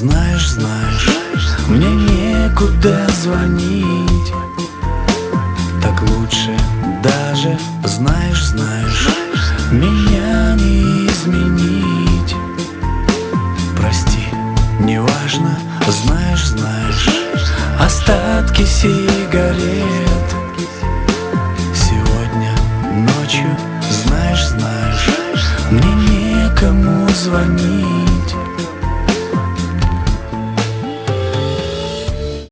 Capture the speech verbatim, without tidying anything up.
Знаешь, знаешь, мне некуда звонить. Так лучше даже, знаешь, знаешь, меня не изменить. Прости, неважно, знаешь, знаешь, остатки сигарет. Сегодня ночью, знаешь, знаешь, мне некому звонить.